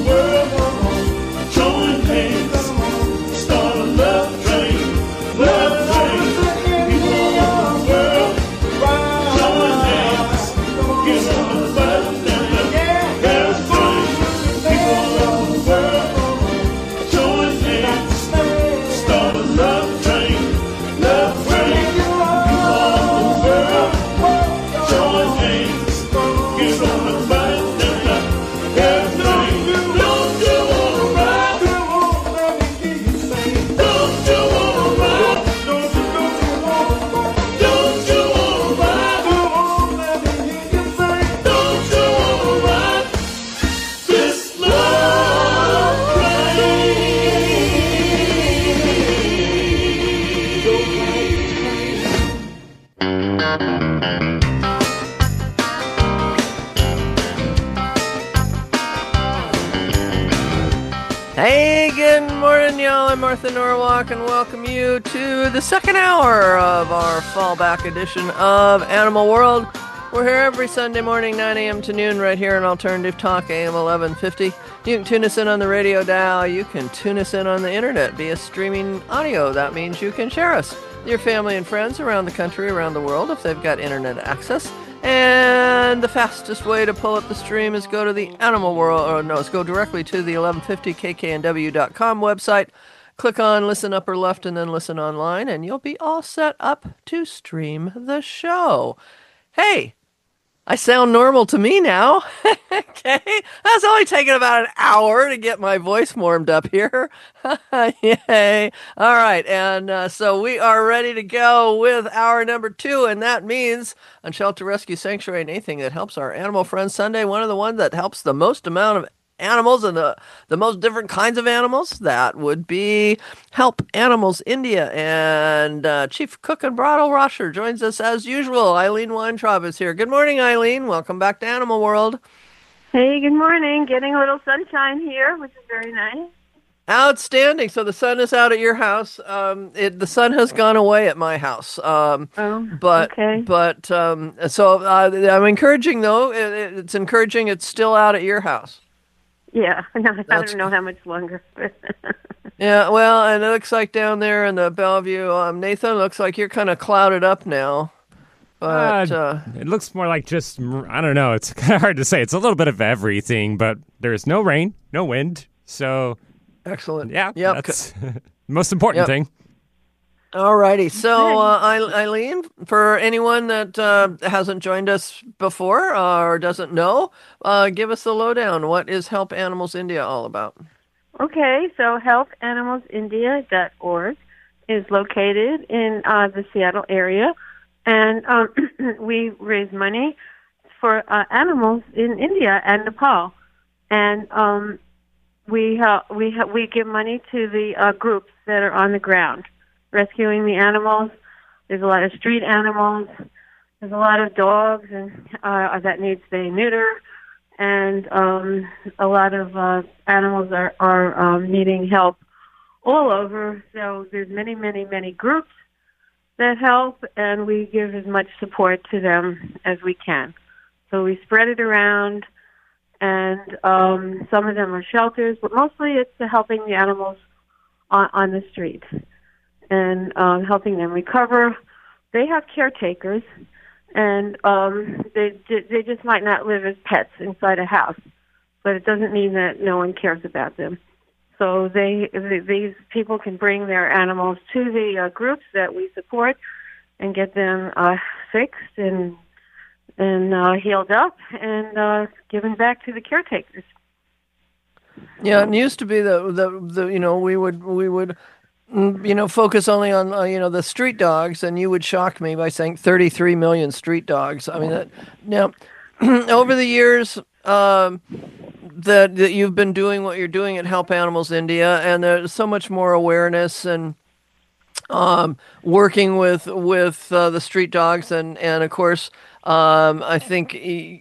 Hey, good morning, y'all. I'm Martha Norwalk, and welcome you to the second hour of our fallback edition of Animal World. We're here every Sunday morning, 9 a.m. to noon, right here on Alternative Talk, AM 1150. You can tune us in on the radio dial. You can tune us in on the internet via streaming audio. That means you can share us with your family and friends around the country, around the world, if they've got internet access. And the fastest way to pull up the stream is go to the Animal World, or no, it's go directly to the 1150kknw.com website. Click on Listen Upper Left and then Listen Online, and you'll be all set up to stream the show. Hey, I sound normal to me now. Okay, that's only taken about an hour to get my voice warmed up here. Yay. All right, and so we are ready to go with hour number 2, and that means on Shelter Rescue Sanctuary, anything that helps our Animal Friends Sunday, one of the ones that helps the most amount of animals and the most different kinds of animals, that would be Help Animals India. And Chief Cook and Bottle Washer joins us as usual. Eileen Weintraub is here. Good morning, Eileen. Welcome back to Animal World. Hey, good morning. Getting a little sunshine here, which is very nice. Outstanding. So the sun is out at your house. The sun has gone away at my house. Okay. But so I'm encouraging, though. It's encouraging it's still out at your house. Yeah, no, I don't know how much longer. Yeah, well, and it looks like down there in the Bellevue, Nathan, looks like you're kind of clouded up now. But it looks more like just, I don't know, it's kind of hard to say. It's a little bit of everything, but there's no rain, no wind, so... Excellent. Yeah, that's the most important thing. All righty. So, Eileen, for anyone that hasn't joined us before or doesn't know, give us the lowdown. What is Help Animals India all about? Okay, so helpanimalsindia.org is located in the Seattle area, and we raise money for animals in India and Nepal, and we give money to the groups that are on the ground, rescuing the animals. There's a lot of street animals. There's a lot of dogs and that need spay and neuter, and a lot of animals are needing help all over. So there's many, many, many groups that help, and we give as much support to them as we can. So we spread it around, and some of them are shelters, but mostly it's helping the animals on the street and helping them recover. They have caretakers, and they just might not live as pets inside a house, but it doesn't mean that no one cares about them. So these people can bring their animals to the groups that we support and get them fixed and healed up and given back to the caretakers. Yeah, it used to be the we would focus only on the street dogs, and you would shock me by saying 33 million street dogs. I mean, now over the years that you've been doing what you're doing at Help Animals India, and there's so much more awareness and working with the street dogs, and of course I think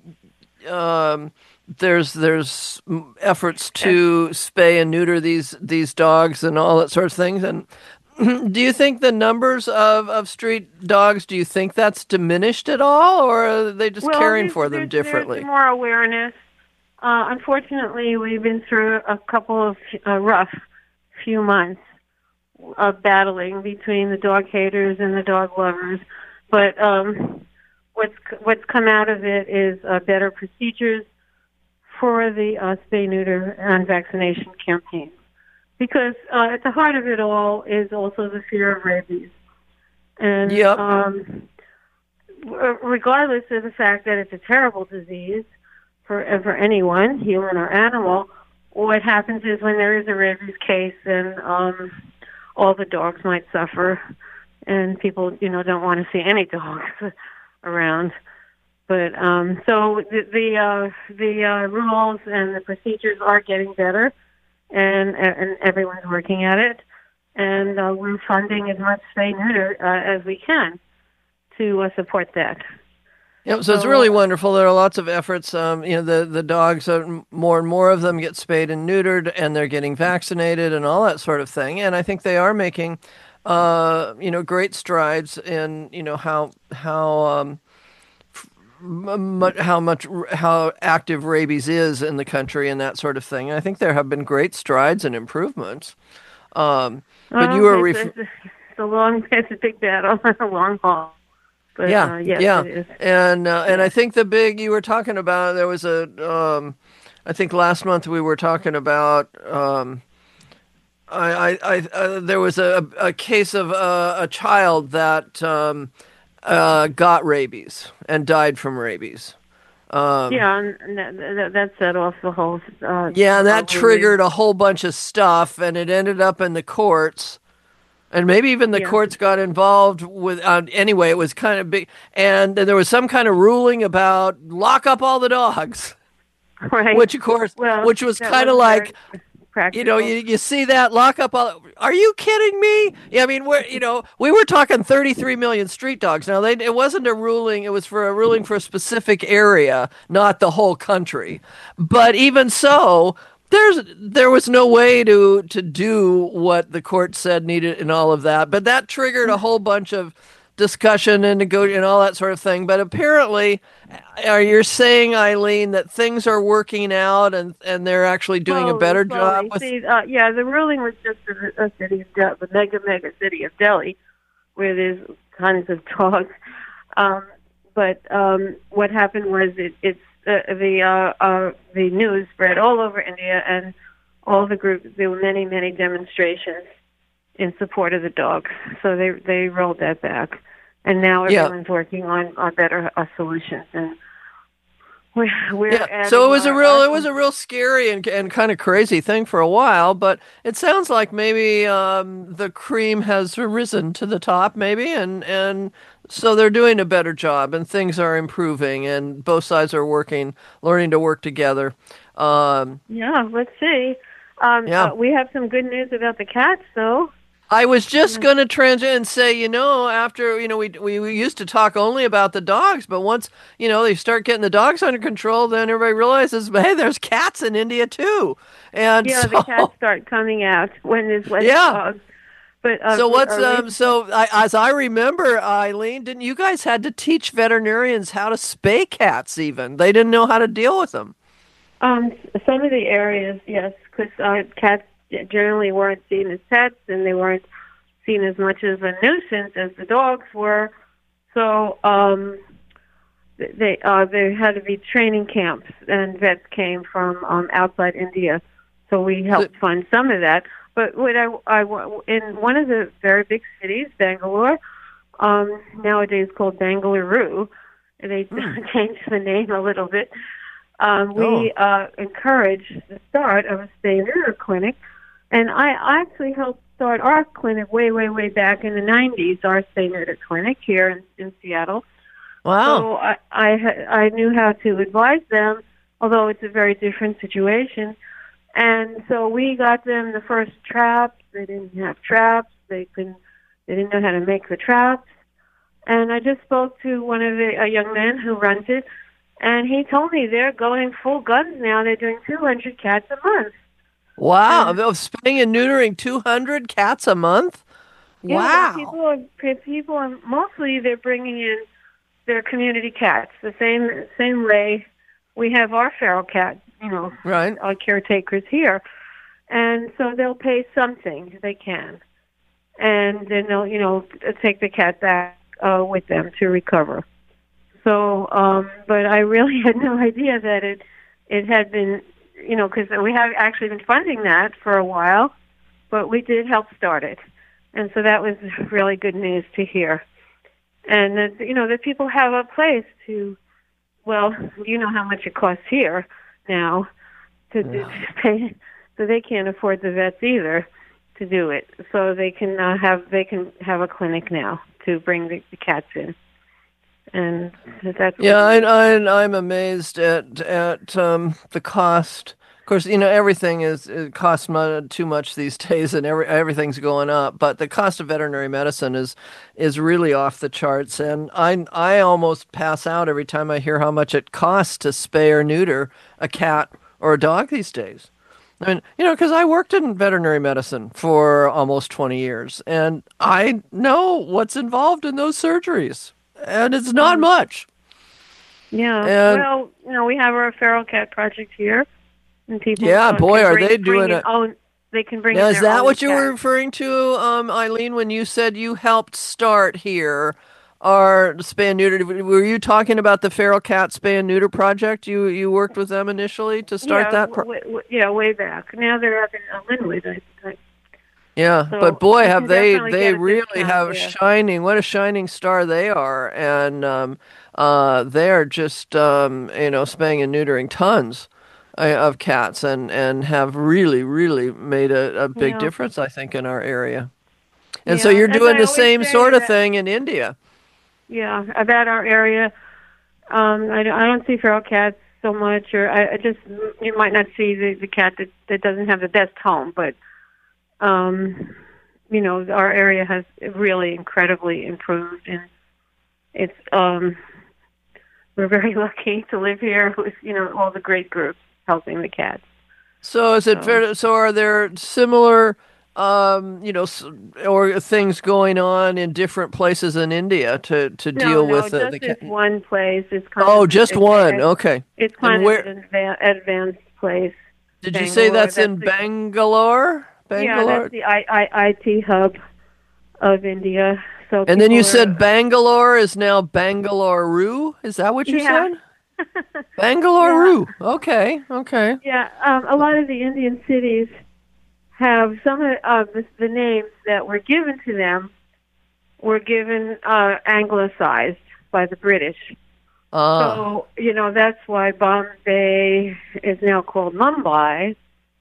there's efforts to spay and neuter these dogs and all that sort of things. And do you think the numbers of street dogs, do you think that's diminished at all, or are they just caring for them differently? There's more awareness. Unfortunately, we've been through a couple of rough few months of battling between the dog haters and the dog lovers. But what's come out of it is better procedures for the spay, neuter, and vaccination campaign. Because at the heart of it all is also the fear of rabies. And Yep. Regardless of the fact that it's a terrible disease for anyone, human or animal, what happens is when there is a rabies case, then all the dogs might suffer, and people, don't want to see any dogs around. But so the rules and the procedures are getting better, and everyone's working at it, and we're funding as much spay neuter as we can to support that. Yep, so it's really wonderful. There are lots of efforts. The dogs, more and more of them get spayed and neutered, and they're getting vaccinated and all that sort of thing. And I think they are making, great strides in, how active rabies is in the country and that sort of thing. And I think there have been great strides and improvements. But you were it's a big battle, a long haul. But, yeah. it is. And I think the big you were talking about, there was I think last month we were talking about, there was a case of a child that got rabies and died from rabies. And that set off the whole. And that triggered a whole bunch of stuff, and it ended up in the courts. And maybe even the courts got involved with. Anyway, it was kind of big, and there was some kind of ruling about lock up all the dogs, right? Which, of course, which was kind of like, you see that lock up all. Are you kidding me? Yeah, I mean, we were talking 33 million street dogs. Now, it wasn't a ruling; it was for a ruling for a specific area, not the whole country. But even so. There was no way to do what the court said needed and all of that, but that triggered a whole bunch of discussion and and all that sort of thing. But apparently, you're saying, Eileen, that things are working out and they're actually doing a better job. The ruling was just a city of the mega city of Delhi, where there's tons of dogs. But what happened was it's. The news spread all over India, and all the groups. There were many demonstrations in support of the dog. So they rolled that back, and now everyone's working on better solutions. And we're so it was a real scary and kind of crazy thing for a while. But it sounds like maybe the cream has risen to the top, maybe, and. So they're doing a better job, and things are improving, and both sides are learning to work together. Let's see. We have some good news about the cats, though. I was just going to transition and say, after, we used to talk only about the dogs, but once, they start getting the dogs under control, then everybody realizes, hey, there's cats in India, too. And the cats start coming out when there's less dogs. But, as I remember, Eileen, didn't you guys had to teach veterinarians how to spay cats even? They didn't know how to deal with them. Some of the areas, yes, because cats generally weren't seen as pets, and they weren't seen as much as a nuisance as the dogs were. So there had to be training camps, and vets came from outside India. So we helped fund some of that. But what in one of the very big cities, Bangalore, nowadays called Bangalore, they changed the name a little bit. We encouraged the start of a spay-neuter clinic, and I actually helped start our clinic way back in the 90s. Our spay-neuter clinic here in Seattle. Wow! So I knew how to advise them, although it's a very different situation. And so we got them the first traps. They didn't have traps. They didn't know how to make the traps. And I just spoke to a young man who runs it, and he told me they're going full guns now. They're doing 200 cats a month. Wow! Spaying and neutering 200 cats a month? Yeah, wow! People are mostly they're bringing in their community cats the same way we have our feral cats. Right. caretakers here. And so they'll pay something if they can. And then they'll, take the cat back with them to recover. So, but I really had no idea that it had been, because we have actually been funding that for a while, but we did help start it. And so that was really good news to hear. And that, that people have a place to, well, you know how much it costs here now to pay, so they can't afford the vets either to do it. So they can have a clinic now to bring the cats in. And that's I'm amazed at the cost. Of course, everything it costs too much these days, and everything's going up. But the cost of veterinary medicine is really off the charts, and I almost pass out every time I hear how much it costs to spay or neuter a cat or a dog these days. I mean, because I worked in veterinary medicine for almost 20 years, and I know what's involved in those surgeries, and it's not much. Yeah. And, well, we have our feral cat project here. And people, boy, are they doing it. They can bring now, in is their that own what you cat. were referring to, Eileen, when you said you helped start here our spay and neuter? Were you talking about the feral cat spay and neuter project? You worked with them initially to start that? Way back. Now they're up in Linwood. Yeah, so but boy, have they really really have what a shining star they are, and they are just spaying and neutering tons of cats, and have really made a big difference, I think, in our area. And so you're doing the same sort of thing in India. Yeah, about our area. I don't see feral cats so much, or you might not see the cat that doesn't have the best home, but our area has really incredibly improved, and it's we're very lucky to live here with all the great groups helping the cats. So is it fair? So are there similar, or things going on in different places in India to deal with the cat? Just one place. It's kind just one. Okay. It's kind of an advanced place. Did you say that's in Bangalore? Yeah, that's the IT hub of India. So and then you said Bangalore is now Bangalore. Is that what you said? Bangalore. Yeah. Okay. Yeah, a lot of the Indian cities have some of the names that were given to them were given anglicized by the British. So, that's why Bombay is now called Mumbai.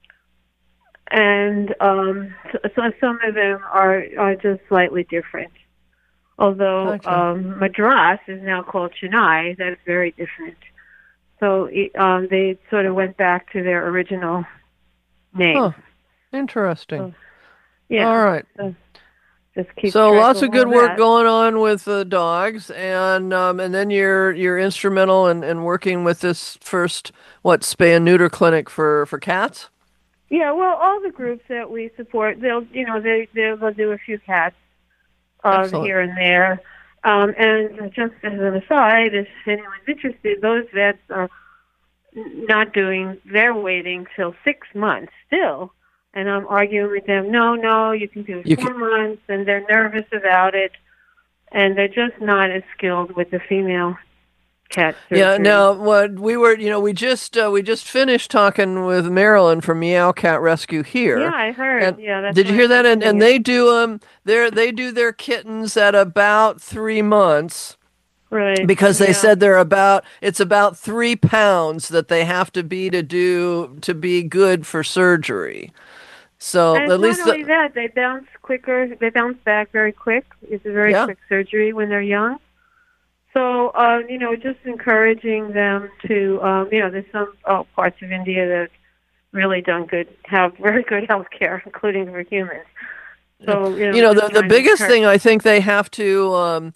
And so some of them are just slightly different. Although Madras is now called Chennai, that's very different. So they sort of went back to their original name. Huh. Interesting. So, all right. Just keep so track lots of good work that. going on with the dogs, and then you're instrumental in working with this first spay and neuter clinic for cats. Yeah, well, all the groups that we support, they'll do a few cats here and there. And just as an aside, if anyone's interested, those vets are not doing, they're waiting till 6 months still. And I'm arguing with them, no, you can do 4 months, and they're nervous about it. And they're just not as skilled with the female cat surgery. Yeah, now what we just finished talking with Marilyn from Meow Cat Rescue here. Yeah, I heard. And did you hear that? And they do they do their kittens at about 3 months. Right. Because they said it's about 3 pounds that they have to be to be good for surgery. So and at least not only that, they bounce quicker. They bounce back very quick. It's a very quick surgery when they're young. So, just encouraging them to, there's some parts of India that really have very good health care, including for humans. So, the biggest thing I think they have to,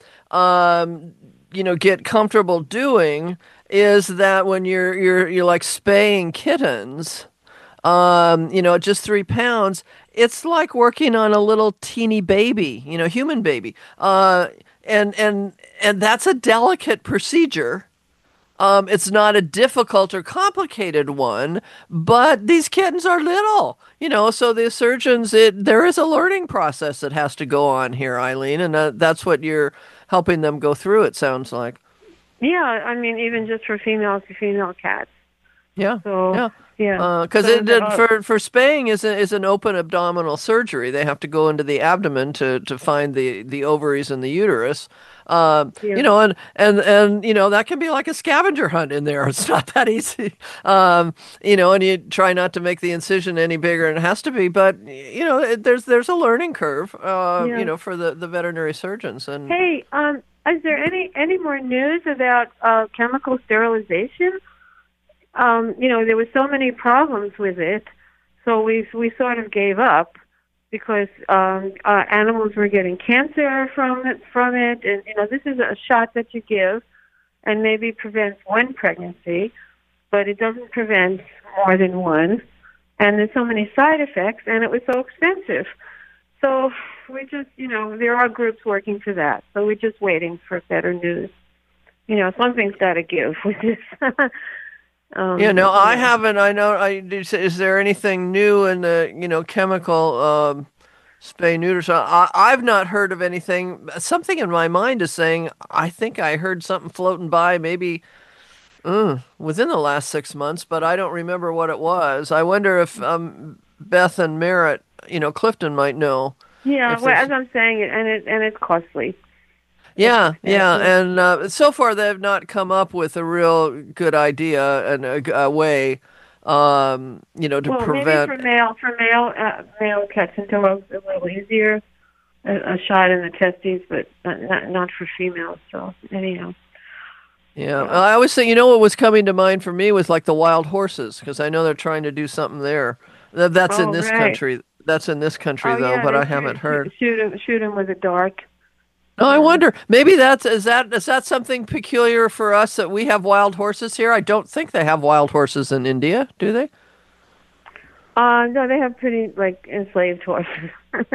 get comfortable doing is that when you're like spaying kittens, at just 3 pounds, it's like working on a little teeny baby, human baby. And that's a delicate procedure. It's not a difficult or complicated one, but these kittens are little, so the surgeons, there is a learning process that has to go on here, Eileen, and that's what you're helping them go through, it sounds like. Yeah, I mean, even just for female to female cats. Yeah. So, yeah. Because for spaying is an open abdominal surgery. They have to go into the abdomen to find the ovaries and the uterus. And that can be like a scavenger hunt in there. It's not that easy. And you try not to make the incision any bigger than it has to be, but there's a learning curve, for the veterinary surgeons. And hey, is there any more news about chemical sterilization? There were so many problems with it, so we sort of gave up because animals were getting cancer from it, and this is a shot that you give, and maybe prevents one pregnancy, but it doesn't prevent more than one, and there's so many side effects, and it was so expensive. So we just, there are groups working for that, so we're just waiting for better news. Something's got to give with this. I haven't. I know. Is there anything new in the chemical spay neuter? So I've not heard of anything. Something in my mind is saying I think I heard something floating by maybe within the last 6 months, but I don't remember what it was. I wonder if Beth and Merritt, Clifton might know. Yeah, well, as I'm saying, and it's costly. Yeah, and so far they have not come up with a real good idea and a way, to prevent. Maybe for male cats and dogs, a little easier, a shot in the testes, but not for females. So anyhow. Yeah, I always say, what was coming to mind for me was like the wild horses, because I know they're trying to do something there. That's in this country. That's in this country though, but I haven't heard. Shoot him with a dart. Oh, I wonder. Maybe is that something peculiar for us that we have wild horses here? I don't think they have wild horses in India, do they? No, they have pretty enslaved horses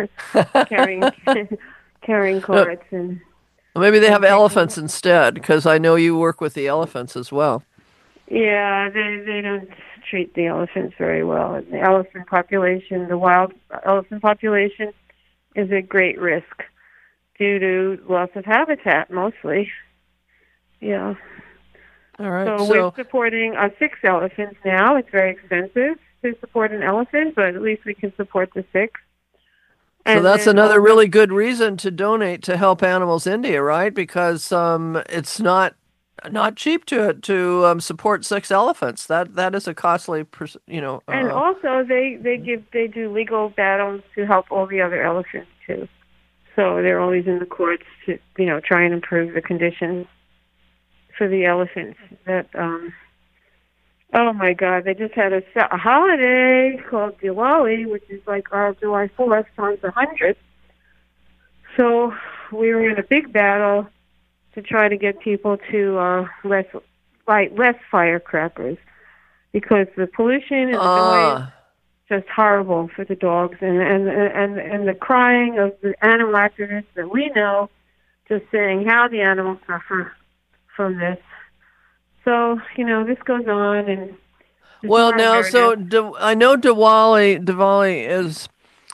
carrying carts and. Well, maybe they have elephants instead, because I know you work with the elephants as well. Yeah, they don't treat the elephants very well. The elephant population, the wild elephant population, is at great risk. Due to loss of habitat, mostly. Yeah. All right. So we're supporting 6 elephants now. It's very expensive to support an elephant, but at least we can support the 6. So that's another really good reason to donate to Help Animals India, right? Because it's not cheap to support 6 elephants. That is a costly, And also they do legal battles to help all the other elephants too. So they're always in the courts to, try and improve the conditions for the elephants. That, oh my God, they just had a holiday called Diwali, which is like our July 4th times 100. So we were in a big battle to try to get people to light less firecrackers because the pollution and the noise. Just horrible for the dogs and the crying of the animal activists that we know, just saying how the animals suffer from this. So this goes on and. Well, now I know Diwali is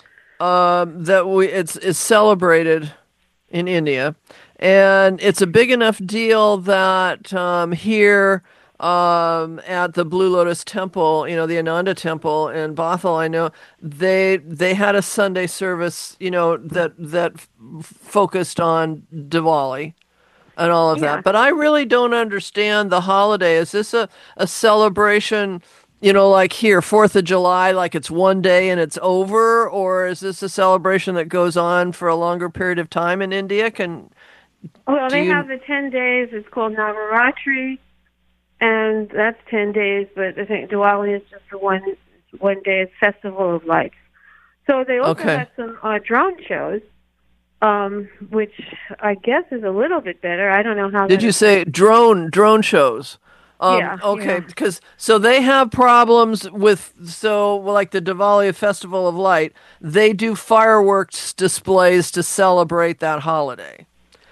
it's celebrated in India, and it's a big enough deal that here. At the Blue Lotus Temple, the Ananda Temple in Bothell, I know they had a Sunday service, that focused on Diwali and all of that. But I really don't understand the holiday. Is this a celebration, like here, 4th of July, like it's one day and it's over? Or is this a celebration that goes on for a longer period of time in India? They have the 10 days. It's called Navaratri. And that's 10 days, but I think Diwali is just for one day. It's Festival of Lights. So they also have some drone shows, which I guess is a little bit better. I don't know how. Did you say drone shows? Yeah. Okay, because they have problems with like the Diwali Festival of Light. They do fireworks displays to celebrate that holiday.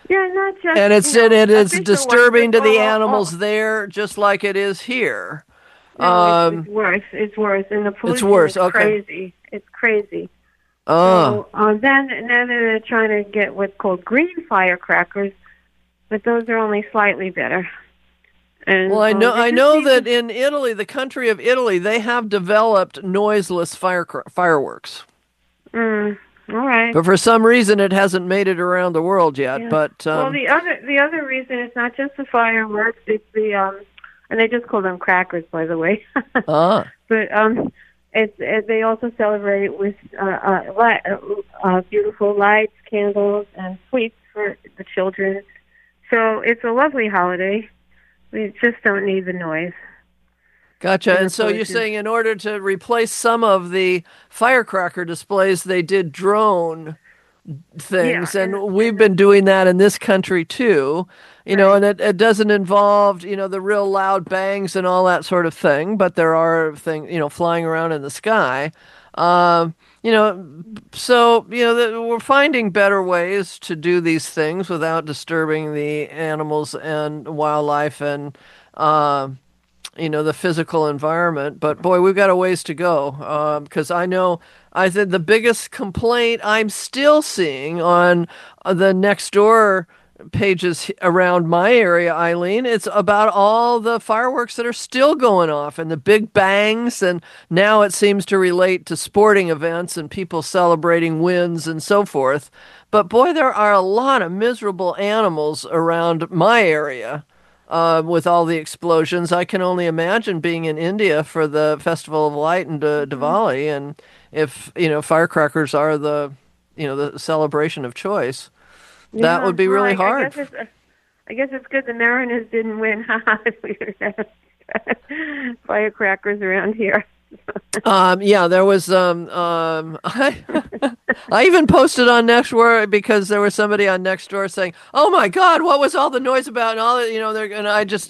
Yeah, not just And it is official ones, disturbing to but the animals there, just like it is here. no, it's worse. It's worse, and the It's pollution worse. is Okay. crazy. It's crazy. Oh. So then they're trying to get what's called green firecrackers, but those are only slightly better. And, Well, I know need that in Italy, the country of Italy, they have developed noiseless fireworks. All right. But for some reason, it hasn't made it around the world yet. Yeah. But well, the other reason it's not just the fireworks; it's the and they just call them crackers, by the way. ah, But they also celebrate with beautiful lights, candles, and sweets for the children. So it's a lovely holiday. We just don't need the noise. gotcha. And so you're saying in order to replace some of the firecracker displays, they did drone things, Yeah, and we've been doing that in this country too. You know, and it doesn't involve, the real loud bangs and all that sort of thing, but there are things, flying around in the sky. So, we're finding better ways to do these things without disturbing the animals and wildlife and, the physical environment. But boy, we've got a ways to go. Because I think the biggest complaint I'm still seeing on the Nextdoor pages around my area, Eileen, it's about all the fireworks that are still going off and the big bangs. And now it seems to relate to sporting events and people celebrating wins and so forth. But boy, there are a lot of miserable animals around my area. With all the explosions, I can only imagine being in India for the Festival of Light and Diwali, and if firecrackers are the celebration of choice, that would be really hard. I guess it's good the Mariners didn't win. Firecrackers around here. Yeah, there was. I even posted on Nextdoor because there was somebody on Nextdoor saying, "Oh my God, what was all the noise about?" And all that, and I just,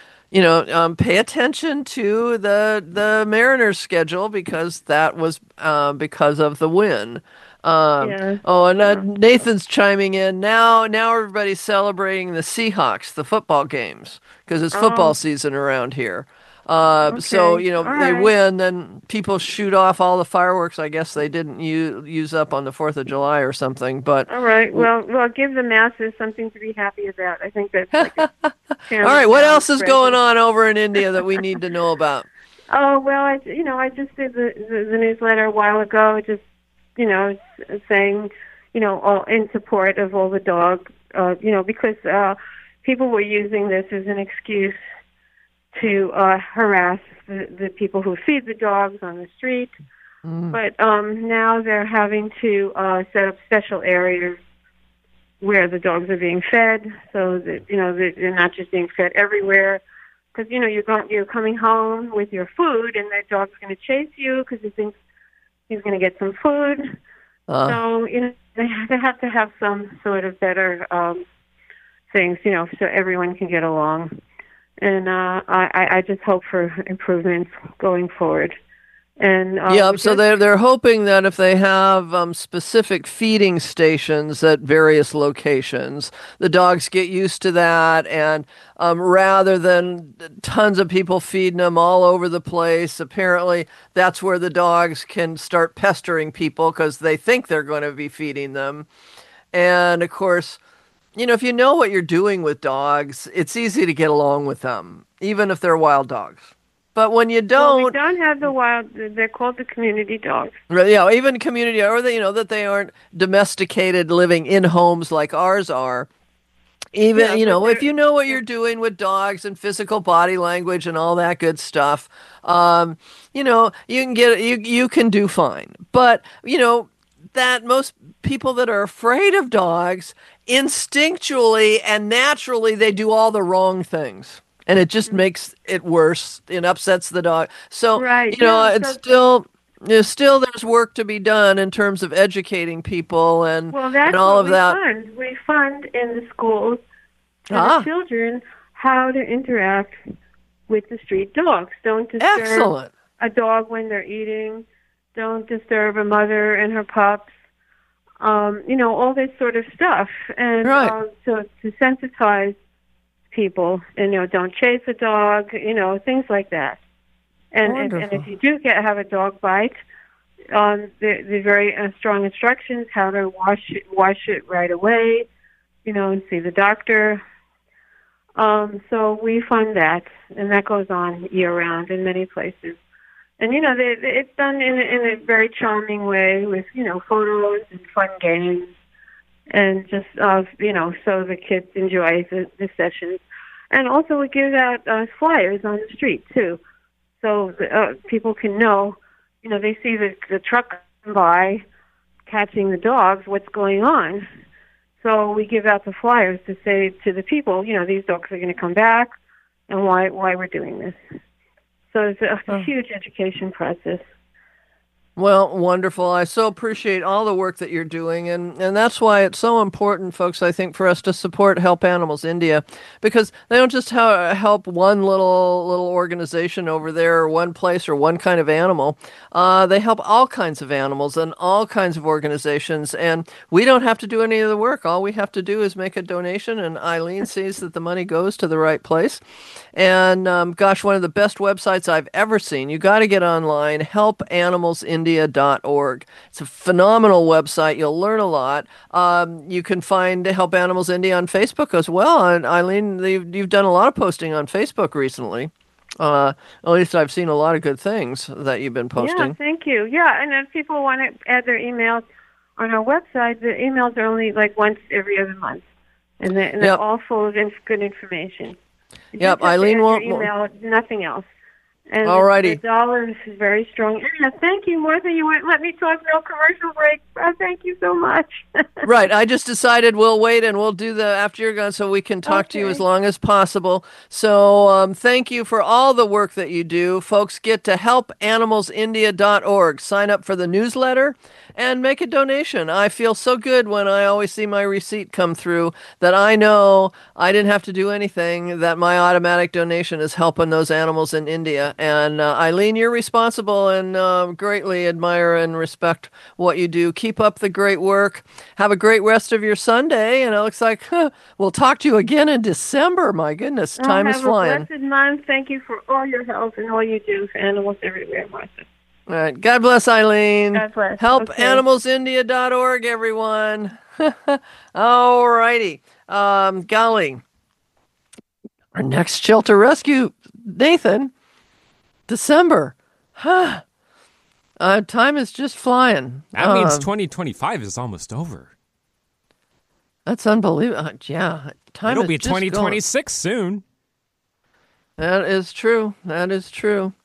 pay attention to the Mariners schedule because that was because of the win. Oh, and Nathan's chiming in now. Now everybody's celebrating the Seahawks, the football games, because it's football season around here. So, they win, then people shoot off all the fireworks. I guess they didn't use up on the 4th of July or something, but. All right. Well, give the masses something to be happy about. I think that's like all right. What else is going on over in India that we need to know about? Oh, well, I just did the newsletter a while ago, just, saying, all in support of all the dogs, because people were using this as an excuse to harass the people who feed the dogs on the street. But now they're having to set up special areas where the dogs are being fed, so that they're not just being fed everywhere. Because you're coming home with your food, and that dog's going to chase you because he thinks he's going to get some food. So they have to have some sort of better things, so everyone can get along. And I just hope for improvements going forward. And so they're hoping that if they have specific feeding stations at various locations, the dogs get used to that, and rather than tons of people feeding them all over the place, apparently that's where the dogs can start pestering people because they think they're going to be feeding them. And of course, if you know what you're doing with dogs, it's easy to get along with them, even if they're wild dogs. But when you don't... Well, we don't have the wild... They're called the community dogs. Yeah, even community... Or, that they aren't domesticated living in homes like ours are. Even, if you know what you're doing with dogs and physical body language and all that good stuff, you can do fine. But, that most people that are afraid of dogs, instinctually and naturally, they do all the wrong things. And it just makes it worse. It upsets the dog. So, it's still there's work to be done in terms of educating people and all of that. We fund in the schools for the children how to interact with the street dogs. Don't disturb a dog when they're eating. Don't disturb a mother and her pups. all this sort of stuff. And Right. so to sensitize people, don't chase a dog, things like that. And if you do have a dog bite, the very strong instructions how to wash it right away, and see the doctor. So we fund that, and that goes on year round in many places. And it's done in a very charming way with photos and fun games, and just so the kids enjoy the sessions. And also we give out flyers on the street too, so people can know. They see the truck come by catching the dogs, what's going on. So we give out the flyers to say to the people, these dogs are going to come back, and why we're doing this. So it's a huge education process. Well, wonderful. I so appreciate all the work that you're doing. And that's why it's so important, folks, I think, for us to support Help Animals India, because they don't just help one little organization over there or one place or one kind of animal. They help all kinds of animals and all kinds of organizations. And we don't have to do any of the work. All we have to do is make a donation, and Eileen sees that the money goes to the right place. And gosh, one of the best websites I've ever seen. You got to get online, helpanimalsindia.org. It's a phenomenal website. You'll learn a lot. You can find Help Animals India on Facebook as well. And Eileen, you've done a lot of posting on Facebook recently. At least I've seen a lot of good things that you've been posting. Yeah, thank you. Yeah, and if people want to add their emails on our website, the emails are only like once every other month. And they're all full of good information. Yep, Eileen won't. Email, nothing else. And Alrighty. The dollar is very strong. Yeah, thank you, Martha. You wouldn't let me talk, no commercial break. Thank you so much. Right. I just decided we'll wait and we'll do the after you're gone so we can talk to you as long as possible. So thank you for all the work that you do. Folks, get to helpanimalsindia.org. Sign up for the newsletter and make a donation. I feel so good when I always see my receipt come through that I know I didn't have to do anything, that my automatic donation is helping those animals in India. And Eileen, you're responsible, and greatly admire and respect what you do. Keep up the great work. Have a great rest of your Sunday. And it looks like we'll talk to you again in December. My goodness, time is flying. Have a blessed month. Thank you for all your help and all you do for animals everywhere, Martha. All right. God bless, Eileen. God bless. Helpanimalsindia.org, everyone. All righty. Golly. Our next shelter rescue, Nathan, December. Time is just flying. That means 2025 is almost over. That's unbelievable. Yeah. It'll be 2026 soon. That is true. That is true.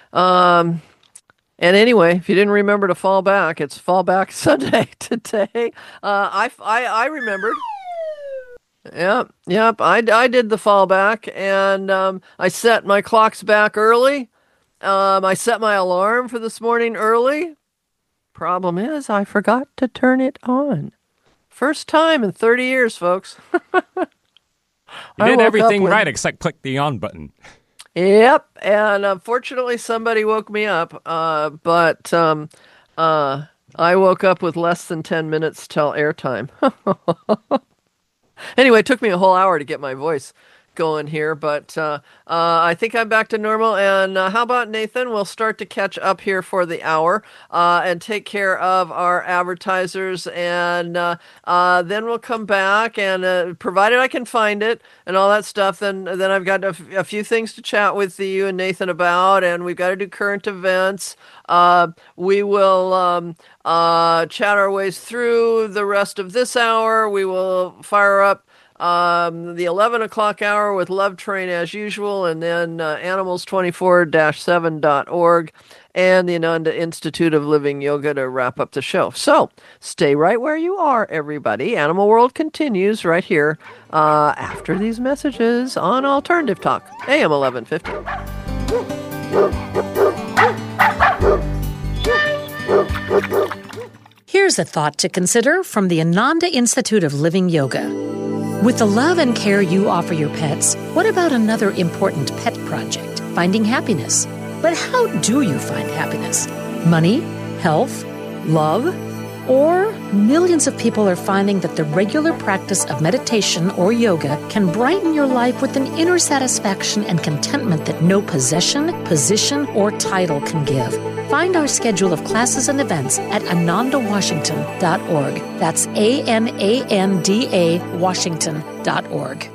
And anyway, if you didn't remember to fall back, it's Fall Back Sunday today. I remembered. Yep. I did the fall back, and I set my clocks back early. I set my alarm for this morning early. Problem is, I forgot to turn it on. First time in 30 years, folks. You did everything right except click the on button. Yep, and unfortunately somebody woke me up, but I woke up with less than 10 minutes till airtime. Anyway, it took me a whole hour to get my voice going here, but I think I'm back to normal. And how about Nathan? We'll start to catch up here for the hour and take care of our advertisers, and then we'll come back, and provided I can find it and all that stuff, then I've got a few things to chat with you and Nathan about, and we've got to do current events. We will chat our ways through the rest of this hour. We will fire up the 11 o'clock hour with Love Train as usual, and then animals24-7.org and the Ananda Institute of Living Yoga to wrap up the show. So stay right where you are, everybody. Animal World continues right here after these messages on Alternative Talk, AM 1150. Here's a thought to consider from the Ananda Institute of Living Yoga. With the love and care you offer your pets, what about another important pet project, finding happiness? But how do you find happiness? Money? Health? Love? Or millions of people are finding that the regular practice of meditation or yoga can brighten your life with an inner satisfaction and contentment that no possession, position, or title can give. Find our schedule of classes and events at anandawashington.org. That's ANANDA Washington.org.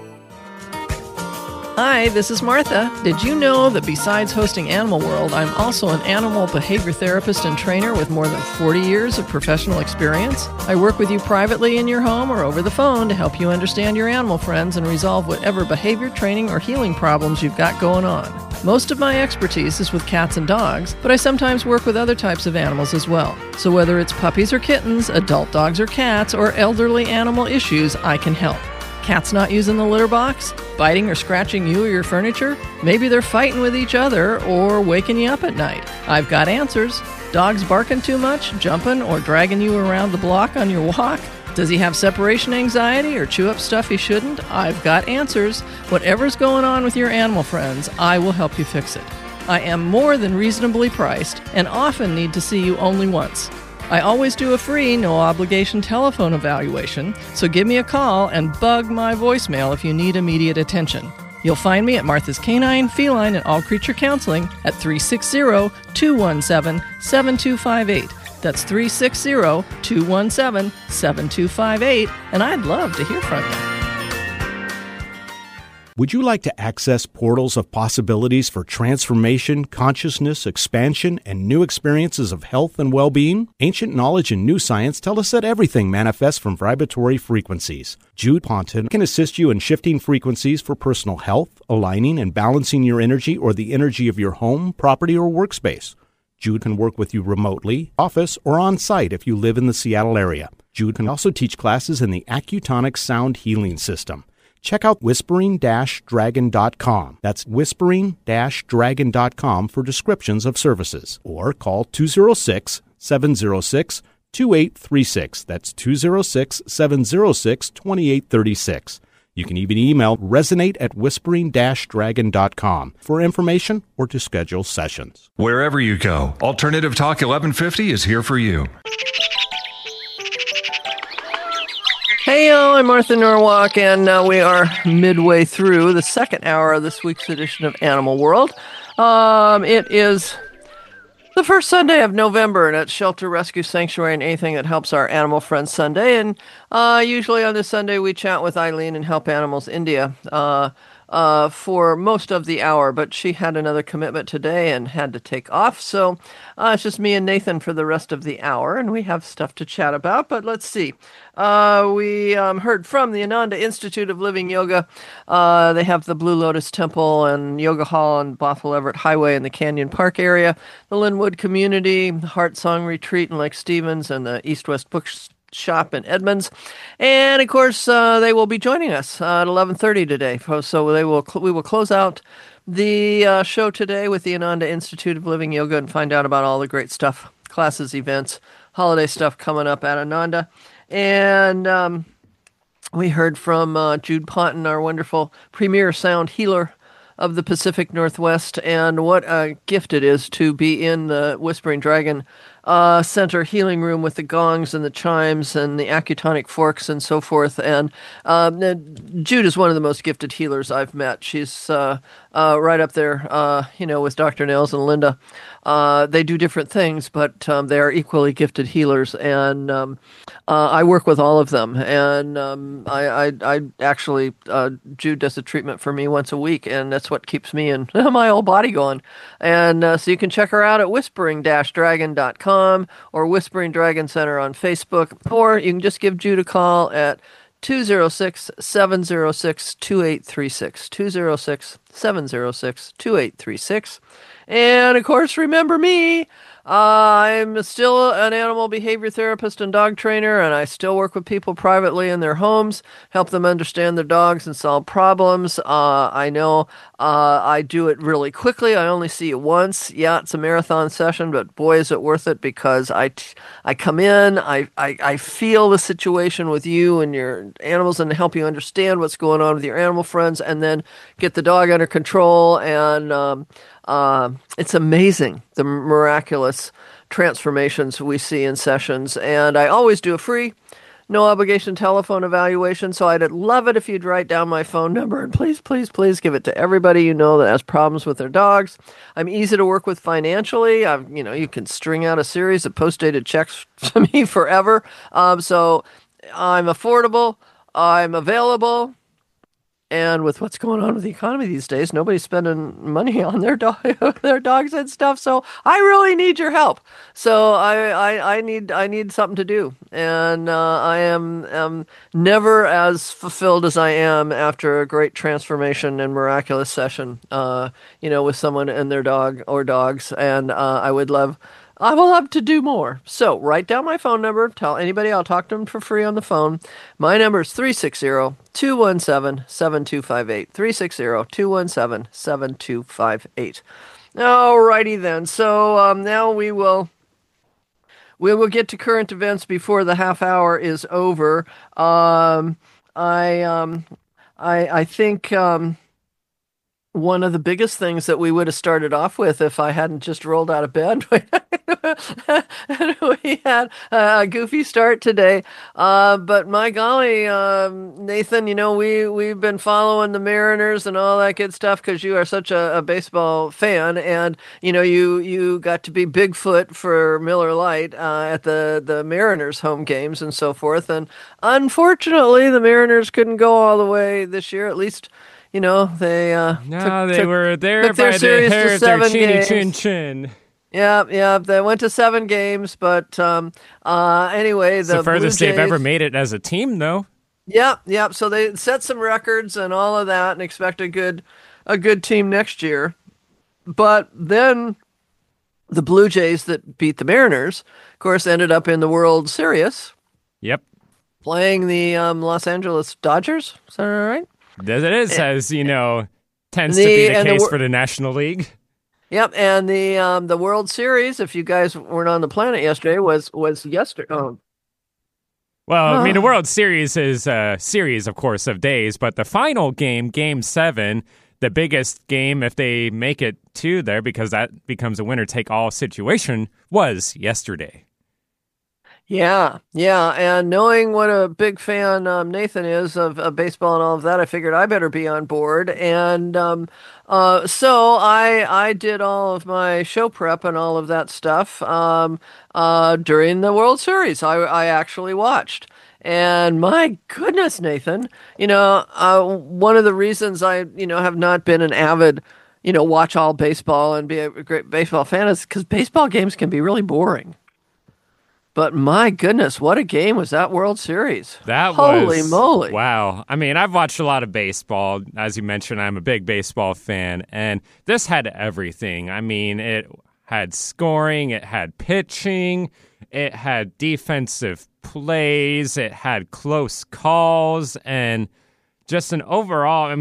Hi, this is Martha. Did you know that besides hosting Animal World, I'm also an animal behavior therapist and trainer with more than 40 years of professional experience? I work with you privately in your home or over the phone to help you understand your animal friends and resolve whatever behavior training or healing problems you've got going on. Most of my expertise is with cats and dogs, but I sometimes work with other types of animals as well. So whether it's puppies or kittens, adult dogs or cats, or elderly animal issues, I can help. Cats not using the litter box? Biting or scratching you or your furniture? Maybe they're fighting with each other or waking you up at night. I've got answers. Dogs barking too much, jumping or dragging you around the block on your walk? Does he have separation anxiety or chew up stuff he shouldn't? I've got answers. Whatever's going on with your animal friends, I will help you fix it. I am more than reasonably priced and often need to see you only once. I always do a free, no-obligation telephone evaluation, so give me a call and bug my voicemail if you need immediate attention. You'll find me at Martha's Canine, Feline, and All Creature Counseling at 360-217-7258. That's 360-217-7258, and I'd love to hear from you. Would you like to access portals of possibilities for transformation, consciousness, expansion, and new experiences of health and well-being? Ancient knowledge and new science tell us that everything manifests from vibratory frequencies. Jude Ponton can assist you in shifting frequencies for personal health, aligning and balancing your energy or the energy of your home, property, or workspace. Jude can work with you remotely, office, or on-site if you live in the Seattle area. Jude can also teach classes in the Accutonic Sound Healing System. Check out whispering-dragon.com. That's whispering-dragon.com for descriptions of services. Or call 206-706-2836. That's 206-706-2836. You can even email resonate@whispering-dragon.com for information or to schedule sessions. Wherever you go, Alternative Talk 1150 is here for you. Hey, y'all, I'm Martha Norwalk, and we are midway through the second hour of this week's edition of Animal World. It is the first Sunday of November, and it's Shelter Rescue Sanctuary and anything that helps our animal friends Sunday. And usually on this Sunday, we chat with Eileen and Help Animals India for most of the hour, but she had another commitment today and had to take off. So it's just me and Nathan for the rest of the hour, and we have stuff to chat about. But let's see. We heard from the Ananda Institute of Living Yoga. They have the Blue Lotus Temple and Yoga Hall on Bothell Everett Highway in the Canyon Park area, the Linwood Community, Heart Song Retreat in Lake Stevens, and the East West Bookshop in Edmonds. And of course, they will be joining us at 11:30 today. So we will close out the show today with the Ananda Institute of Living Yoga and find out about all the great stuff, classes, events, holiday stuff coming up at Ananda. And we heard from Jude Ponton, our wonderful premier sound healer of the Pacific Northwest, and what a gift it is to be in the Whispering Dragon Center healing room with the gongs and the chimes and the acutonic forks and so forth. And Jude is one of the most gifted healers I've met. She's right up there, with Dr. Nels and Linda. They do different things, but they are equally gifted healers, and I work with all of them. And I actually, Jude does a treatment for me once a week, and that's what keeps me and my whole body going. And so you can check her out at whispering-dragon.com or Whispering Dragon Center on Facebook, or you can just give Jude a call at 206-706-2836, 206-706-2836. And, of course, remember me. I'm still an animal behavior therapist and dog trainer, and I still work with people privately in their homes, help them understand their dogs and solve problems. I know I do it really quickly. I only see you once. Yeah, it's a marathon session, but boy, is it worth it, because I come in, I feel the situation with you and your animals and help you understand what's going on with your animal friends, and then get the dog under control. And it's amazing, the miraculous transformations we see in sessions. And I always do a free, no obligation telephone evaluation. So I'd love it if you'd write down my phone number and please, please, please give it to everybody you know that has problems with their dogs. I'm easy to work with financially. You can string out a series of post-dated checks to me forever. So I'm affordable. I'm available. And with what's going on with the economy these days, nobody's spending money on their dogs and stuff. So I really need your help. So I need something to do, and I am never as fulfilled as I am after a great transformation and miraculous session. With someone and their dog or dogs, and I will love to do more. So write down my phone number. Tell anybody I'll talk to them for free on the phone. My number is 360-217-7258. 360-217-7258. All righty then. So now we will get to current events before the half hour is over. I think one of the biggest things that we would have started off with if I hadn't just rolled out of bed. We had a goofy start today. But my golly, Nathan, we've been following the Mariners and all that good stuff because you are such a baseball fan. And, you got to be Bigfoot for Miller Lite at the Mariners home games and so forth. And unfortunately, the Mariners couldn't go all the way this year, at least. They were there took by their series the hair to of their 7 chinny games. chin chin. Yeah, they went to 7 games, but anyway, It's the furthest Blue Jays, they've ever made it as a team, though. Yep. So they set some records and all of that, and expect a good team next year. But then the Blue Jays that beat the Mariners, of course, ended up in the World Series. Yep. Playing the Los Angeles Dodgers. Is that all right? As it is, tends to be the case for the National League. Yep, and the World Series, if you guys weren't on the planet yesterday, was yesterday. Oh. Well, the World Series is a series, of course, of days, but the final game, Game 7, the biggest game if they make it to there, because that becomes a winner-take-all situation, was yesterday. Yeah, and knowing what a big fan Nathan is of baseball and all of that, I figured I better be on board, and so I did all of my show prep and all of that stuff during the World Series. I actually watched, and my goodness, Nathan, one of the reasons I have not been an avid watch all baseball and be a great baseball fan is because baseball games can be really boring. But my goodness, what a game was that World Series. Holy moly. Wow. I've watched a lot of baseball. As you mentioned, I'm a big baseball fan, and this had everything. It had scoring, it had pitching, it had defensive plays, it had close calls, and just an overall,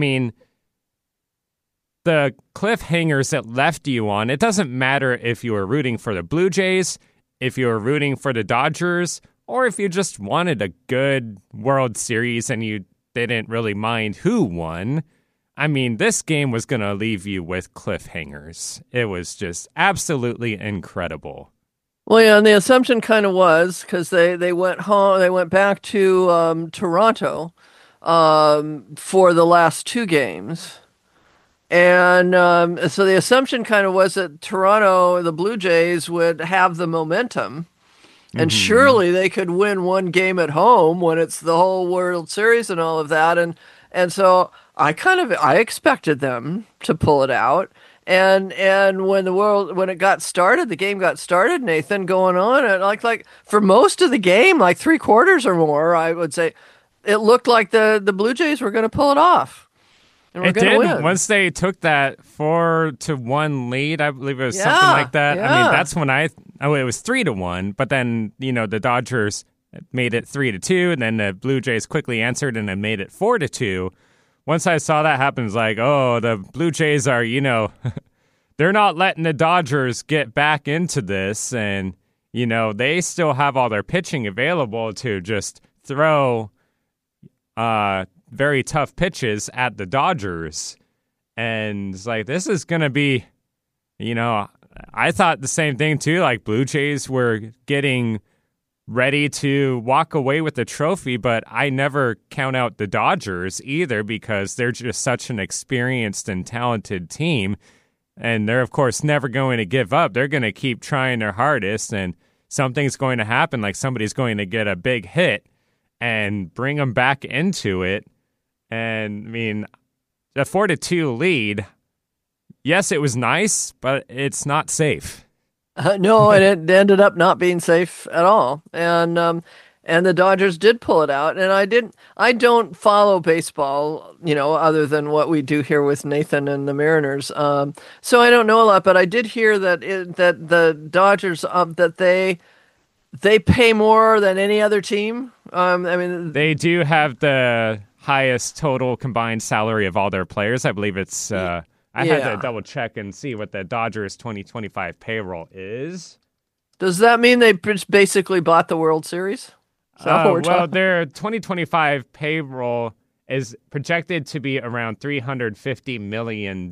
the cliffhangers it left you on, it doesn't matter if you were rooting for the Blue Jays, if you were rooting for the Dodgers, or if you just wanted a good World Series and you didn't really mind who won. This game was going to leave you with cliffhangers. It was just absolutely incredible. Well, yeah, and the assumption kind of was, because they went home, they went back to Toronto for the last 2 games. And so the assumption kind of was that Toronto, the Blue Jays, would have the momentum, and surely they could win 1 game at home when it's the whole World Series and all of that. And so I expected them to pull it out. And when it got started, the game got started, Nathan, going on, and like for most of the game, like 3/4 or more, I would say, it looked like the Blue Jays were going to pull it off. It did. Win. Once they took that 4-1 lead, I believe it was something like that. Yeah. That's when it was 3-1, but then, the Dodgers made it 3-2, and then the Blue Jays quickly answered and then made it 4-2. Once I saw that happen, it's like, oh, the Blue Jays are, they're not letting the Dodgers get back into this, and, they still have all their pitching available to just throw very tough pitches at the Dodgers. And it's like, this is going to be, I thought the same thing too. Like Blue Jays were getting ready to walk away with the trophy, but I never count out the Dodgers either because they're just such an experienced and talented team. And they're, of course, never going to give up. They're going to keep trying their hardest, and something's going to happen, like somebody's going to get a big hit and bring them back into it. And, I mean, the 4-2 lead, yes, it was nice, but it's not safe. No, and it ended up not being safe at all. And the Dodgers did pull it out. And I don't follow baseball, other than what we do here with Nathan and the Mariners. So I don't know a lot, but I did hear that the Dodgers that they pay more than any other team. They do have the highest total combined salary of all their players. I believe it's. I had to double check and see what the Dodgers 2025 payroll is. Does that mean they basically bought the World Series? Their 2025 payroll is projected to be around $350 million.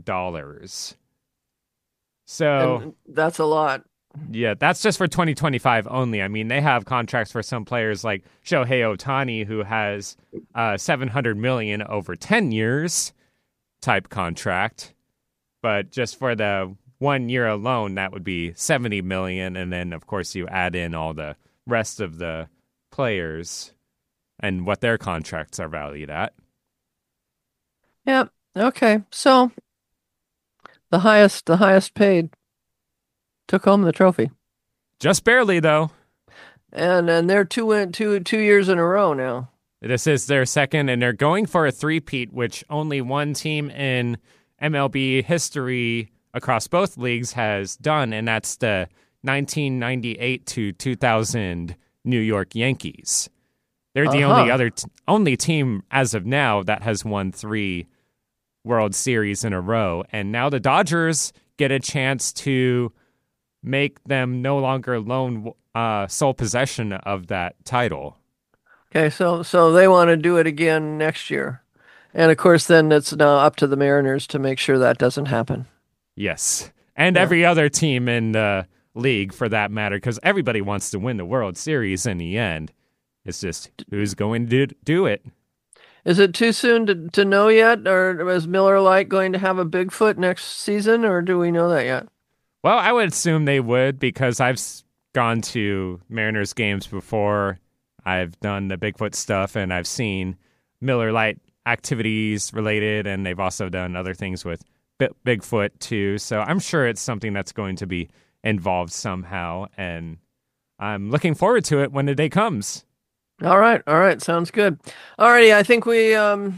So and that's a lot. Yeah, that's just for 2025 only. I mean, they have contracts for some players like Shohei Ohtani, who has $700 million over 10 years type contract. But just for the 1 year alone, that would be $70 million. And then, of course, you add in all the rest of the players and what their contracts are valued at. Yep. Okay. So the highest paid took home the trophy. Just barely, though. And they're two years in a row now. This is their second, and they're going for a three-peat, which only one team in MLB history across both leagues has done, and that's the 1998 to 2000 New York Yankees. They're the only team as of now that has won 3 World Series in a row, and now the Dodgers get a chance to make them no longer sole possession of that title. Okay, so they want to do it again next year. And of course, then it's now up to the Mariners to make sure that doesn't happen. Yes. And every other team in the league, for that matter, because everybody wants to win the World Series in the end. It's just who's going to do it. Is it too soon to know yet? Or is Miller Lite going to have a Bigfoot next season? Or do we know that yet? Well, I would assume they would, because I've gone to Mariners games before. I've done the Bigfoot stuff, and I've seen Miller Lite activities related, and they've also done other things with Bigfoot too. So I'm sure it's something that's going to be involved somehow, and I'm looking forward to it when the day comes. All right. Sounds good. Alrighty, I think we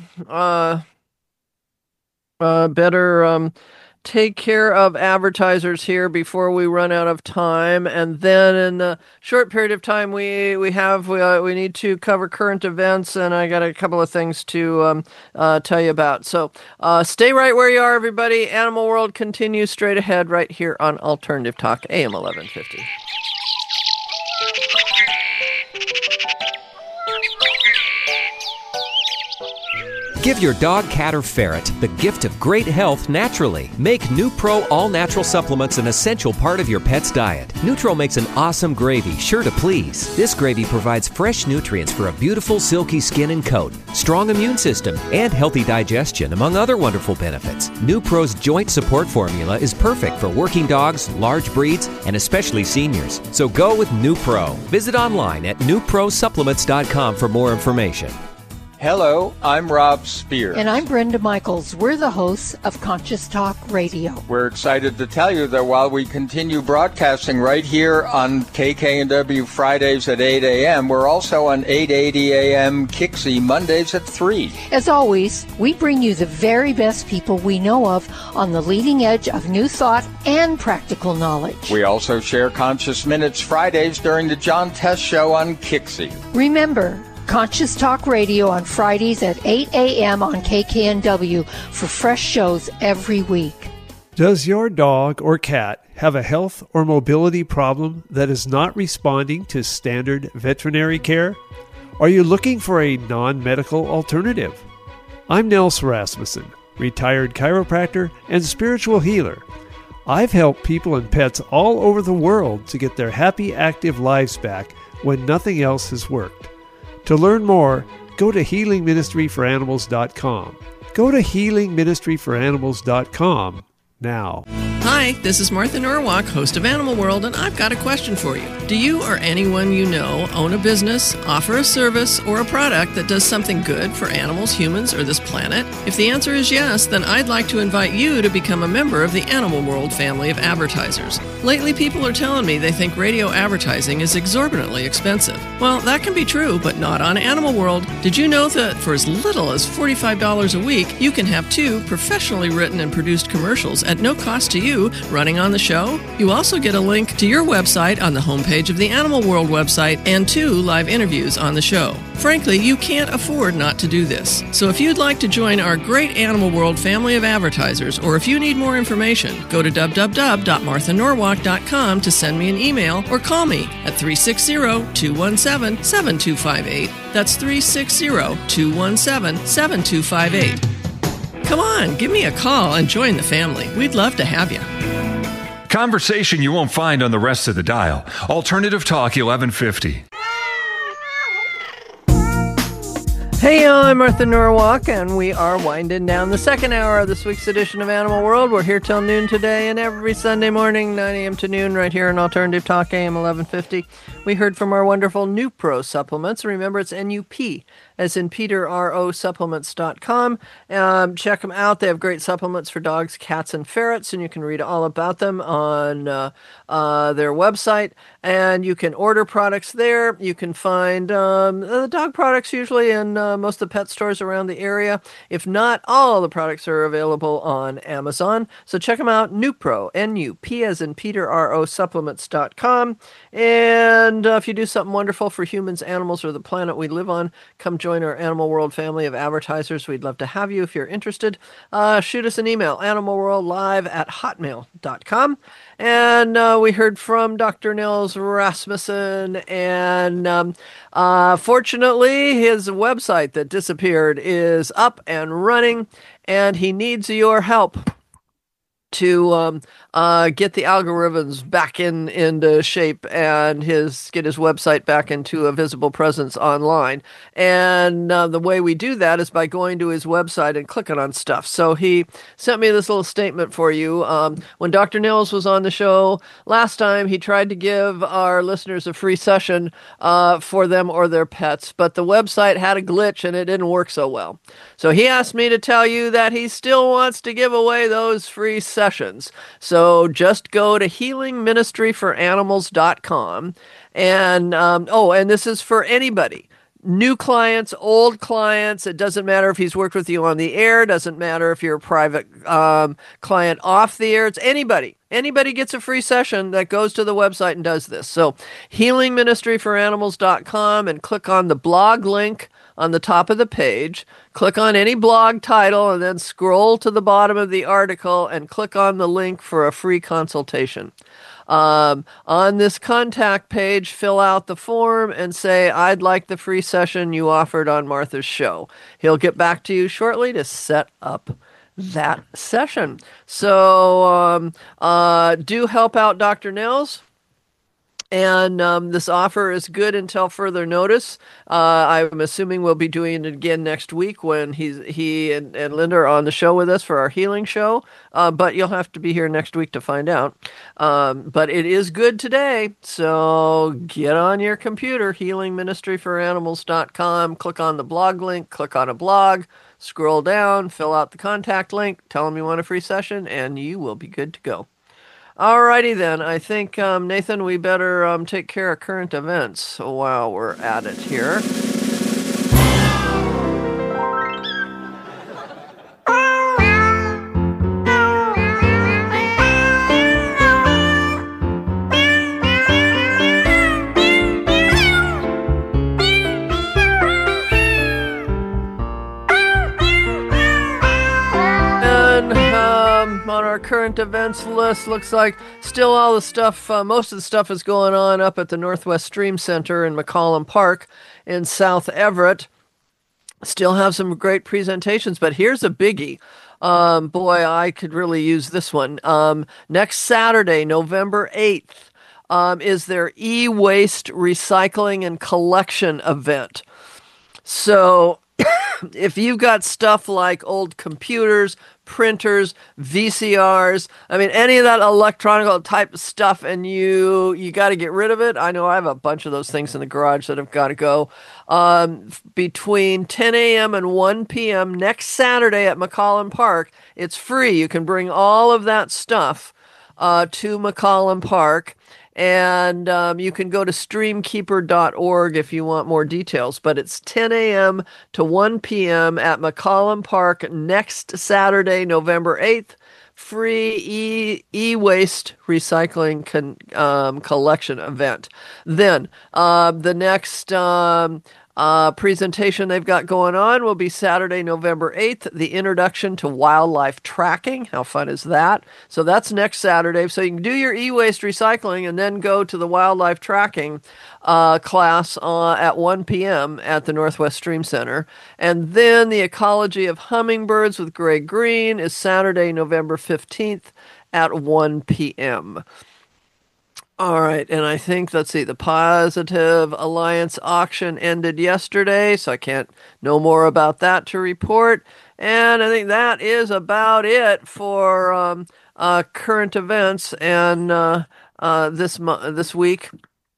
better take care of advertisers here before we run out of time, and then in the short period of time we need to cover current events, and I got a couple of things to tell you about. So stay right where you are, everybody. Animal World continues straight ahead right here on Alternative Talk AM 1150. Give your dog, cat, or ferret the gift of great health naturally. Make NuPro all-natural supplements an essential part of your pet's diet. Nutro makes an awesome gravy, sure to please. This gravy provides fresh nutrients for a beautiful, silky skin and coat, strong immune system, and healthy digestion, among other wonderful benefits. NuPro's joint support formula is perfect for working dogs, large breeds, and especially seniors. So go with NuPro. Visit online at NuProSupplements.com for more information. Hello, I'm Rob Spear. And I'm Brenda Michaels. We're the hosts of Conscious Talk Radio. We're excited to tell you that while we continue broadcasting right here on KKNW Fridays at 8 a.m., we're also on 880 a.m. Kixie Mondays at 3. As always, we bring you the very best people we know of on the leading edge of new thought and practical knowledge. We also share Conscious Minutes Fridays during the John Test Show on Kixie. Remember, Conscious Talk Radio on Fridays at 8 a.m. on KKNW for fresh shows every week. Does your dog or cat have a health or mobility problem that is not responding to standard veterinary care? Are you looking for a non-medical alternative? I'm Nels Rasmussen, retired chiropractor and spiritual healer. I've helped people and pets all over the world to get their happy, active lives back when nothing else has worked. To learn more, go to healingministryforanimals.com. Go to healingministryforanimals.com now. Hi, this is Martha Norwalk, host of Animal World, and I've got a question for you. Do you or anyone you know own a business, offer a service, or a product that does something good for animals, humans, or this planet? If the answer is yes, then I'd like to invite you to become a member of the Animal World family of advertisers. Lately, people are telling me they think radio advertising is exorbitantly expensive. Well, that can be true, but not on Animal World. Did you know that for as little as $45 a week, you can have 2 professionally written and produced commercials at no cost to you running on the show? You also get a link to your website on the homepage of the Animal World website and 2 live interviews on the show. Frankly, you can't afford not to do this. So if you'd like to join our great Animal World family of advertisers, or if you need more information, go to www.marthanorwalk.com to send me an email or call me at 360-217-7258. That's 360-217-7258. Come on, give me a call and join the family. We'd love to have you. Conversation you won't find on the rest of the dial. Alternative Talk 1150. Hey, I'm Martha Norwalk, and we are winding down the second hour of this week's edition of Animal World. We're here till noon today, and every Sunday morning, 9 a.m. to noon, right here on Alternative Talk AM 1150. We heard from our wonderful NuPro supplements. Remember, it's NUP, as in Peter, supplements.com. Check them out. They have great supplements for dogs, cats, and ferrets, and you can read all about them on their website. And you can order products there. You can find the dog products usually in most of the pet stores around the area. If not, all the products are available on Amazon. So check them out. NuPro, N-U-P as in Peter, supplements.com. And if you do something wonderful for humans, animals, or the planet we live on, come join our Animal World family of advertisers. We'd love to have you if you're interested. Shoot us an email, animalworldlive@hotmail.com. And we heard from Dr. Nils Rasmussen, and fortunately, his website that disappeared is up and running, and he needs your help to get the algorithms back into shape and get his website back into a visible presence online. And the way we do that is by going to his website and clicking on stuff. So he sent me this little statement for you. When Dr. Nils was on the show last time, he tried to give our listeners a free session for them or their pets, but the website had a glitch and it didn't work so well. So he asked me to tell you that he still wants to give away those free sessions. So just go to healingministryforanimals.com. And, and this is for anybody. New clients, old clients, it doesn't matter if he's worked with you on the air, doesn't matter if you're a private client off the air, it's anybody. Anybody gets a free session that goes to the website and does this. So healingministryforanimals.com and click on the blog link on the top of the page. Click on any blog title and then scroll to the bottom of the article and click on the link for a free consultation. On this contact page, fill out the form and say, I'd like the free session you offered on Martha's show. He'll get back to you shortly to set up that session. So do help out Dr. Nils. And this offer is good until further notice. I'm assuming we'll be doing it again next week when he and Linda are on the show with us for our healing show. But you'll have to be here next week to find out. But it is good today. So get on your computer, healingministryforanimals.com, click on the blog link, click on a blog, scroll down, fill out the contact link, tell them you want a free session, and you will be good to go. Alrighty then, I think, Nathan, we better take care of current events while we're at it here. On our current events list, looks like still all the stuff, most of the stuff is going on up at the Northwest Stream Center in McCollum Park in South Everett. Still have some great presentations, but here's a biggie. Boy, I could really use this one. Next Saturday, November 8th, is their e-waste recycling and collection event. So if you've got stuff like old computers, printers, VCRs, I mean, any of that electronic type of stuff, and you got to get rid of it. I know I have a bunch of those things in the garage that have got to go. Between 10 a.m. and 1 p.m. next Saturday at McCollum Park, it's free. You can bring all of that stuff to McCollum Park. And you can go to streamkeeper.org if you want more details. But it's 10 a.m. to 1 p.m. at McCollum Park next Saturday, November 8th. Free e-waste recycling collection event. Then the next presentation they've got going on will be Saturday, November 8th, the introduction to wildlife tracking. How fun is that? So that's next Saturday. So you can do your e-waste recycling and then go to the wildlife tracking class at 1 p.m. at the Northwest Stream Center. And then the ecology of hummingbirds with Greg Green is Saturday, November 15th at 1 p.m. All right, and I think, let's see, the Positive Alliance auction ended yesterday, so I can't know more about that to report. And I think that is about it for current events and this week.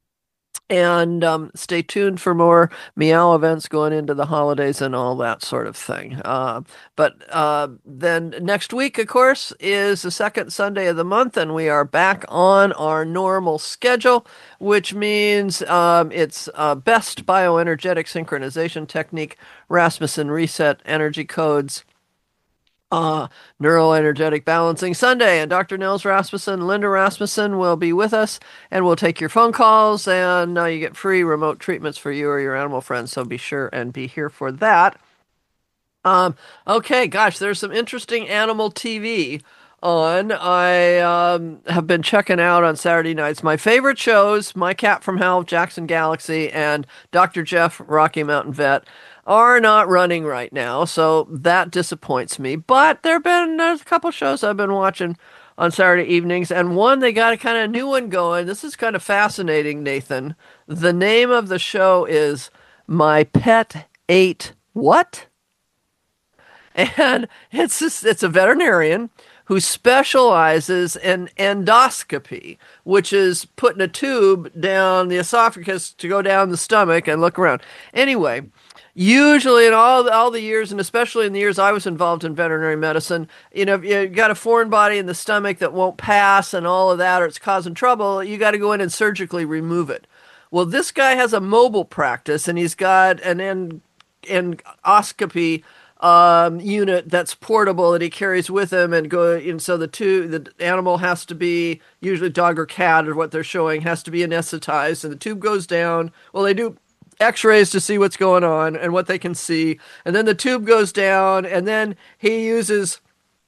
And stay tuned for more Meow events going into the holidays and all that sort of thing. But then next week, of course, is the second Sunday of the month, and we are back on our normal schedule, which means it's Best Bioenergetic Synchronization Technique, Rasmussen Reset Energy Codes, Neuroenergetic Balancing Sunday, and Dr. Nels Rasmussen, Linda Rasmussen will be with us, and we'll take your phone calls, and you get free remote treatments for you or your animal friends, so be sure and be here for that. Okay, gosh, there's some interesting animal TV on. I have been checking out on Saturday nights. My favorite shows, My Cat from Hell, Jackson Galaxy, and Dr. Jeff, Rocky Mountain Vet, are not running right now, so that disappoints me. But there's a couple shows I've been watching on Saturday evenings, and one, they got a kind of new one going. This is kind of fascinating, Nathan. The name of the show is My Pet Ate What? And it's a veterinarian who specializes in endoscopy, which is putting a tube down the esophagus to go down the stomach and look around. Anyway, usually in all the years, and especially in the years I was involved in veterinary medicine, you got a foreign body in the stomach that won't pass and all of that, or it's causing trouble, you got to go in and surgically remove it. Well, this guy has a mobile practice, and he's got an endoscopy unit that's portable that he carries with him, and so the animal has to be, usually dog or cat or what they're showing, has to be anesthetized, and the tube goes down. Well, they do x-rays to see what's going on and what they can see, and then the tube goes down, and then he uses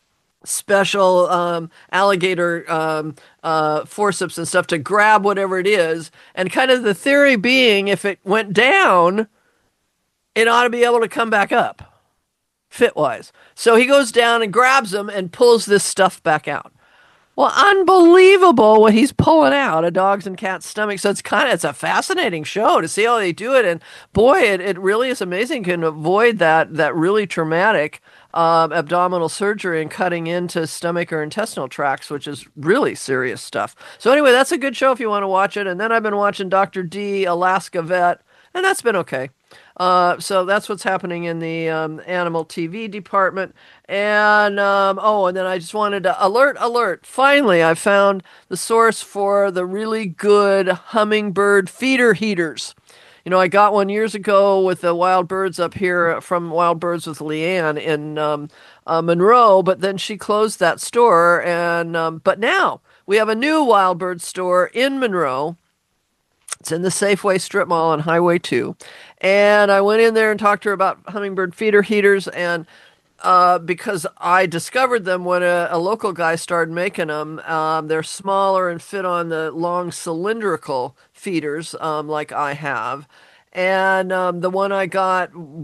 special alligator forceps and stuff to grab whatever it is, and kind of the theory being, if it went down, it ought to be able to come back up fit-wise. So he goes down and grabs them and pulls this stuff back out. Well, unbelievable what he's pulling out of dogs and cats' stomachs. So it's a fascinating show to see how they do it. And boy, it really is amazing. You can avoid that really traumatic abdominal surgery and cutting into stomach or intestinal tracts, which is really serious stuff. So anyway, that's a good show if you want to watch it. And then I've been watching Dr. D, Alaska Vet, and that's been okay. So that's what's happening in the animal TV department. And and then I just wanted to alert. Finally, I found the source for the really good hummingbird feeder heaters. I got one years ago with the Wild Birds up here from Wild Birds with Leanne in Monroe, but then she closed that store. And but now we have a new Wild Bird store in Monroe. It's in the Safeway Strip Mall on Highway 2. And I went in there and talked to her about hummingbird feeder heaters, and because I discovered them when a local guy started making them. They're smaller and fit on the long cylindrical feeders like I have. And the one I got,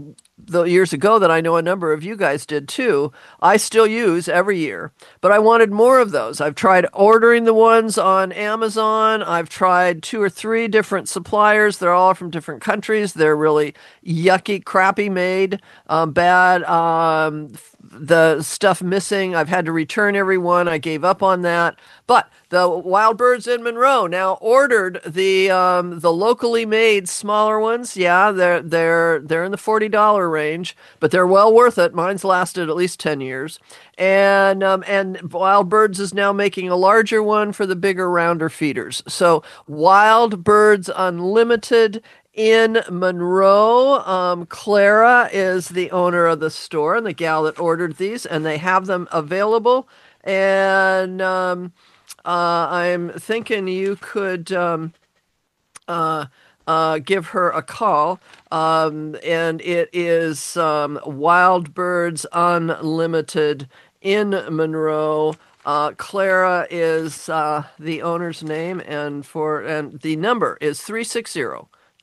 the years ago that I know a number of you guys did too, I still use every year. But I wanted more of those. I've tried ordering the ones on Amazon. I've tried 2 or 3 different suppliers. They're all from different countries. They're really yucky, crappy made, bad. The stuff missing. I've had to return every one. I gave up on that. But the Wild Birds in Monroe now ordered the locally made smaller ones. Yeah, they're in the $40 range, but they're well worth it. Mine's lasted at least 10 years. And Wild Birds is now making a larger one for the bigger, rounder feeders. So Wild Birds Unlimited in Monroe. Clara is the owner of the store and the gal that ordered these, and they have them available. And I'm thinking you could give her a call. And it is Wild Birds Unlimited in Monroe. Clara is the owner's name, and the number is 360-217-0111.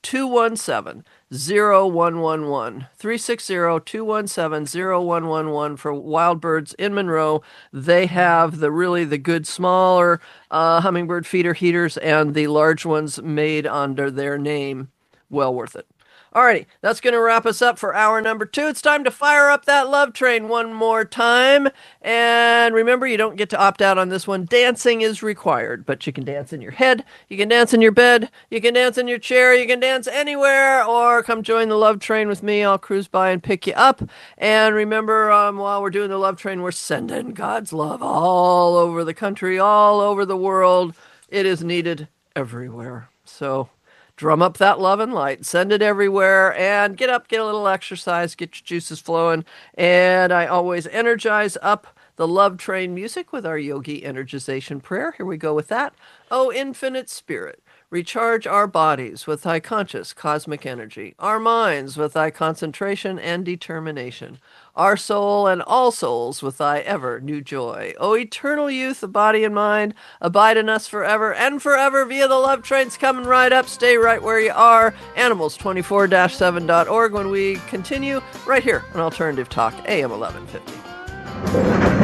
360-217-0111 for Wild Birds in Monroe. They have the good smaller hummingbird feeder heaters and the large ones made under their name. Well worth it. Alrighty, that's going to wrap us up for hour number 2. It's time to fire up that love train one more time. And remember, you don't get to opt out on this one. Dancing is required, but you can dance in your head, you can dance in your bed, you can dance in your chair, you can dance anywhere, or come join the love train with me. I'll cruise by and pick you up. And remember, while we're doing the love train, we're sending God's love all over the country, all over the world. It is needed everywhere. So drum up that love and light, send it everywhere, and get up, get a little exercise, get your juices flowing. And I always energize up the love train music with our yogi energization prayer. Here we go with that. Oh, infinite spirit, recharge our bodies with thy conscious cosmic energy, our minds with thy concentration and determination, our soul and all souls with thy ever new joy. O eternal youth of body and mind, abide in us forever and forever via the love trains coming right up. Stay right where you are. Animals24-7.org when we continue right here on Alternative Talk, AM 1150.